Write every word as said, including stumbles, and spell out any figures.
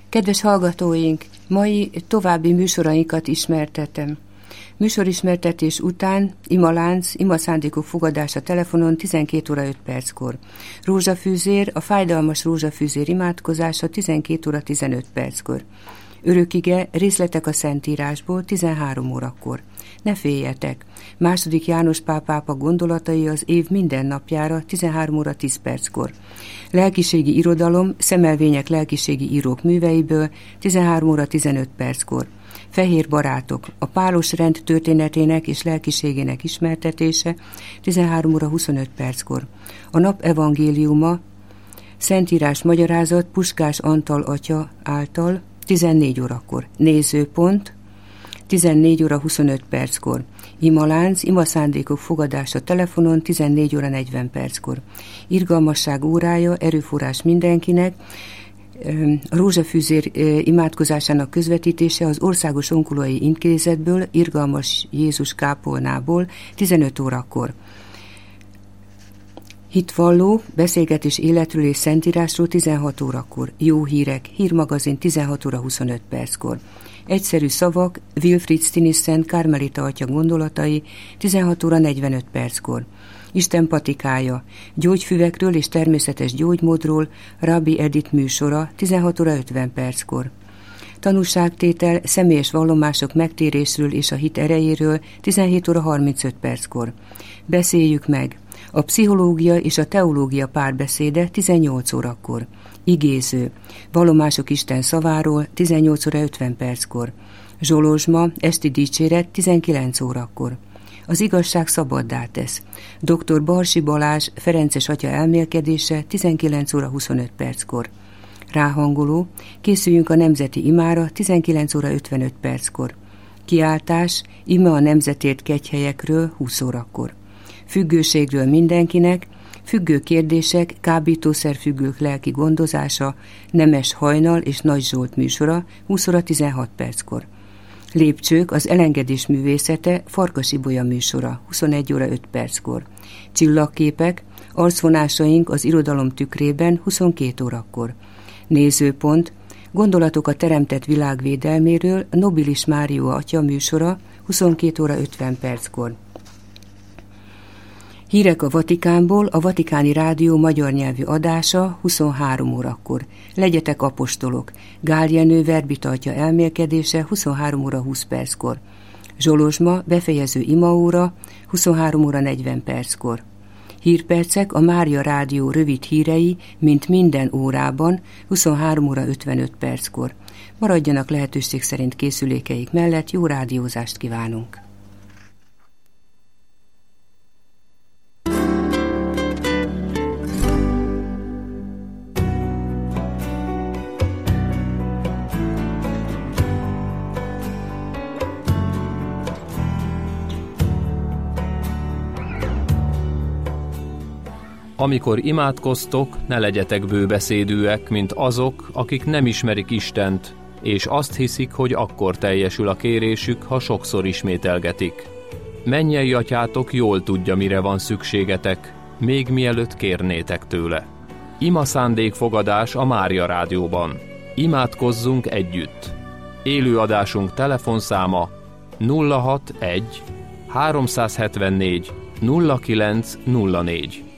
Kedves hallgatóink, mai további műsorainkat ismertetem. Műsorismertetés után imalánc, imaszándékok fogadása telefonon tizenkét óra öt perckor. Rózsafűzér, a fájdalmas rózsafűzér imádkozása tizenkét óra tizenöt perckor. Örökige, részletek a Szentírásból tizenhárom órakor. Ne féljetek! Második János Pál pápa gondolatai az év minden napjára tizenhárom óra tíz perckor. Lelkiségi irodalom, szemelvények lelkiségi írók műveiből tizenhárom óra tizenöt perckor. Fehér barátok, a pálos rend történetének és lelkiségének ismertetése tizenhárom óra huszonöt perckor. A nap evangéliuma, Szentírás magyarázat Puskás Antal atya által tizennégy órakor. Nézőpont tizennégy óra huszonöt perckor. Imalánc, imaszándékok fogadása telefonon tizennégy óra negyven perckor. Irgalmasság órája, erőforrás mindenkinek, a rózsafűzér imádkozásának közvetítése az Országos Onkológiai Intézetből, Irgalmas Jézus kápolnából tizenöt órakor. Hitvalló, beszélgetés életről és szentírásról tizenhat órakor. Jó hírek, hírmagazin tizenhat óra huszonöt perckor. Egyszerű szavak, Wilfried Stinissen Karmelita atya gondolatai tizenhat óra negyvenöt perckor. Isten patikája, gyógyfüvekről és természetes gyógymódról Rabbi Edith műsora tizenhat óra ötven perckor. Tanúságtétel, személyes vallomások megtérésről és a hit erejéről tizenhét óra harmincöt perckor. Beszéljük meg! A pszichológia és a teológia párbeszéde tizennyolc órakor. Igéző, vallomások Isten szaváról tizennyolc óra ötven perckor. Zsolozsma, esti dicséret tizenkilenc órakor. Az igazság szabaddá tesz. doktor Barsi Balázs, Ferences atya elmélkedése tizenkilenc óra huszonöt perckor. Ráhangoló, készüljünk a nemzeti imára tizenkilenc óra ötvenöt perckor. Kiáltás, ime a nemzetért kegyhelyekről húsz órakor. Függőségről mindenkinek, függő kérdések, kábítószerfüggők lelki gondozása, Nemes Hajnal és Nagy Zsolt műsora húsz óra tizenhat perckor. Lépcsők, az elengedés művészete, Farkas Ibolya műsora huszonegy óra öt perckor. Csillagképek, arcvonásaink az irodalom tükrében huszonkét órakor. Nézőpont, gondolatok a teremtett világ védelméről, Nobilis Márió atya műsora huszonkét óra ötven perckor. Hírek a Vatikánból, a Vatikáni Rádió magyar nyelvű adása huszonhárom órakor. Legyetek apostolok. Gál Jenő Verbita atya elmélkedése huszonhárom óra húsz perckor. Zsolozsma befejező imaóra huszonhárom óra negyven perckor. Hírpercek, a Mária Rádió rövid hírei, mint minden órában huszonhárom óra ötvenöt perckor. Maradjanak lehetőség szerint készülékeik mellett, jó rádiózást kívánunk! Amikor imádkoztok, ne legyetek bőbeszédűek, mint azok, akik nem ismerik Istent, és azt hiszik, hogy akkor teljesül a kérésük, ha sokszor ismételgetik. Mennyei atyátok jól tudja, mire van szükségetek, még mielőtt kérnétek tőle. Ima szándékfogadás a Mária Rádióban. Imádkozzunk együtt. Élőadásunk telefonszáma nulla hatvanegy háromszázhetvennégy nulla kilenc nulla négy.